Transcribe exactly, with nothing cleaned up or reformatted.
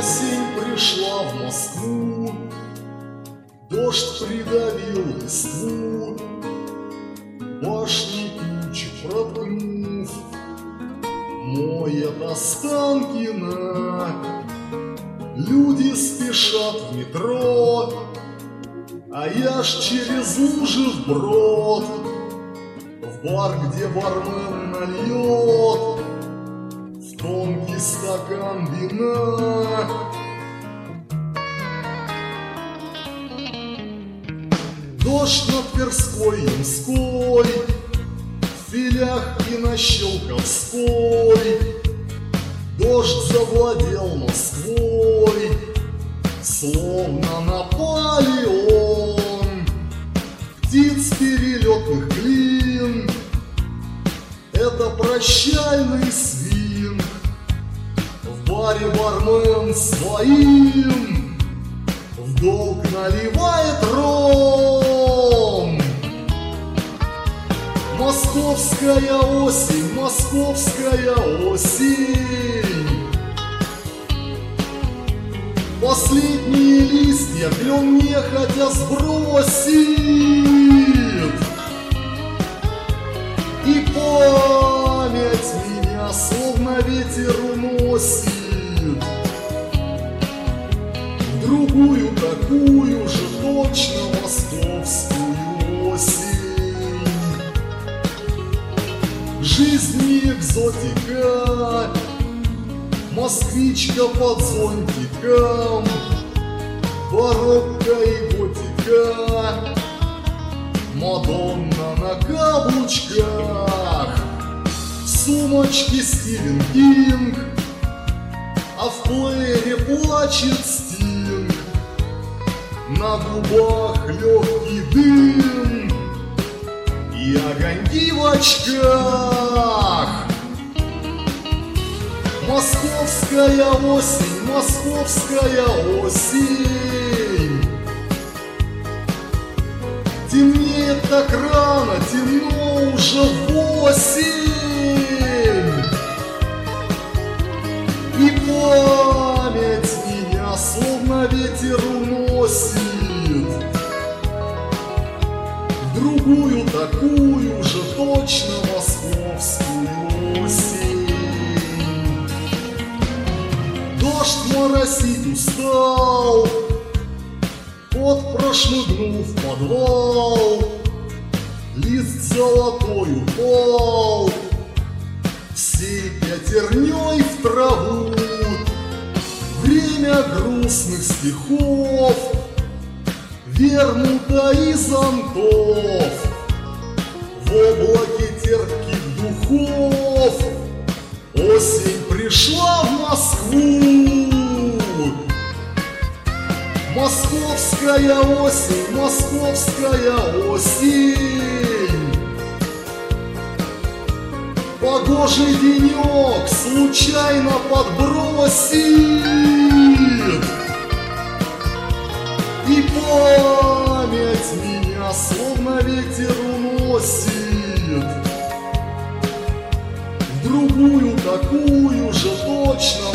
Осень пришла в Москву, дождь придавил листву, башни тучи проткнув, моет Останкино. Люди спешат в метро, а я ж через лужи вброд, в бар, где бармен нальет в тонкий стакан вина. Дождь над Тверской и Мской, в филях и на Щелковской. Дождь завладел Москвой, словно Наполеон. Птиц перелетных клин — это прощальный свинг. В баре бармен своим в долг наливает ром. Московская осень, московская осень. Последние листья клен нехотя сбросит, и память меня словно ветер уносит в другую такую же точно московскую осень. Жизнь не экзотика, москвичка под зонтиком, барокко и готика, Мадонна на каблучках, в сумочке Стивен Кинг, а в плеере плачет Стинг, на губах легкий дым и огоньки в очках. Московская осень, московская осень. Темнеет так рано, темно уже восемь. И память меня словно ветер уносит в другую такую же точно московскую осень. Дождь моросить устал, пот прошмыгнул в подвал, лист золотой упал всей пятерней в траву. Время грустных стихов, вермута и зонтов, в облаке терпких духов осень пришла в Москву. Московская осень, московская осень. Погожий денек случайно подбросит, и память меня словно ветер уносит в другую такую же точно